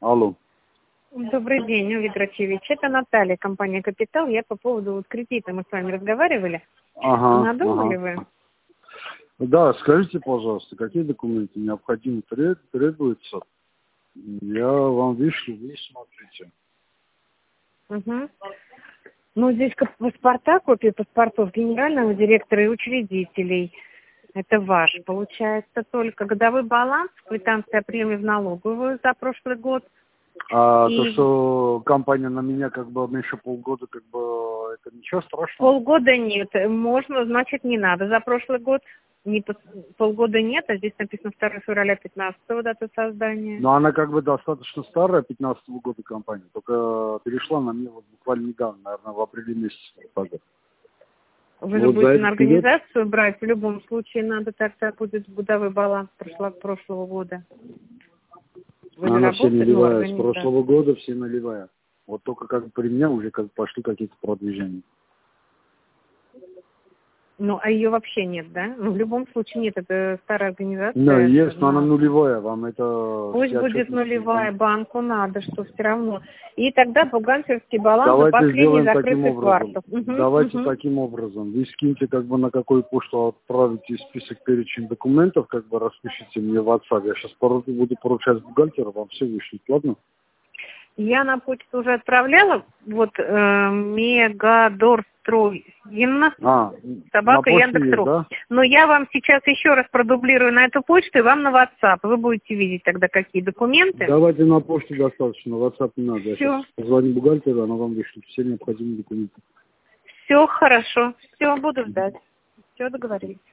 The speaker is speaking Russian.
Алло. Добрый день, Олег Рачевич. Это Наталья, компания «Капитал». Я по поводу кредита, мы с вами разговаривали. Ага. Надумали вы? Да, скажите, пожалуйста, какие документы необходимы требуются? Я вам вышлю, вы смотрите. Угу. Ну, здесь паспорта, копии паспортов генерального директора и учредителей. Это ваш, получается, только годовой баланс, квитанция премии в налоговую за прошлый год. А И то, что компания на меня как бы еще полгода, как бы, это ничего страшного? полгода нет. Можно, значит, не надо за прошлый год. Полгода нет, а здесь написано 2 февраля 15-го дата создания. Но она как бы достаточно старая, 15-го года компания, только перешла на меня вот буквально недавно, наверное, в апреле месяце. Вы же Вот будете за на этот период организацию брать, в любом случае надо, тогда будет годовой баланс прошлого года. Вы же она все работаете, ну, нулевая, с организация. прошлого года все нулевая. Вот только как бы при мне уже как бы пошли какие-то продвижения. Ну, а ее вообще нет, да? Ну, в любом случае нет, это старая организация. Да, есть, но она надо. нулевая, вам это... Пусть все будет отчетности, нулевая, да? банку надо, что все равно. И тогда бухгалтерский баланс за Давайте последний сделаем таким закрытый образом. квартал. Давайте таким образом. Вы скиньте как бы на какую почту отправите список перечень документов, как бы распишите мне в WhatsApp. Я сейчас буду поручать бухгалтеру, вам все вышлют, ладно? Я на почту уже отправляла, вот Мегадорстрой, собака Яндекс.ру. Да? Но я вам сейчас еще раз продублирую на эту почту и вам на WhatsApp. Вы будете видеть тогда, какие документы. Давайте на почту достаточно, WhatsApp не надо. Я Все. сейчас позвоню бухгалтеру, она вам вышлет все необходимые документы. Все хорошо. Все, буду ждать. Все, договорились.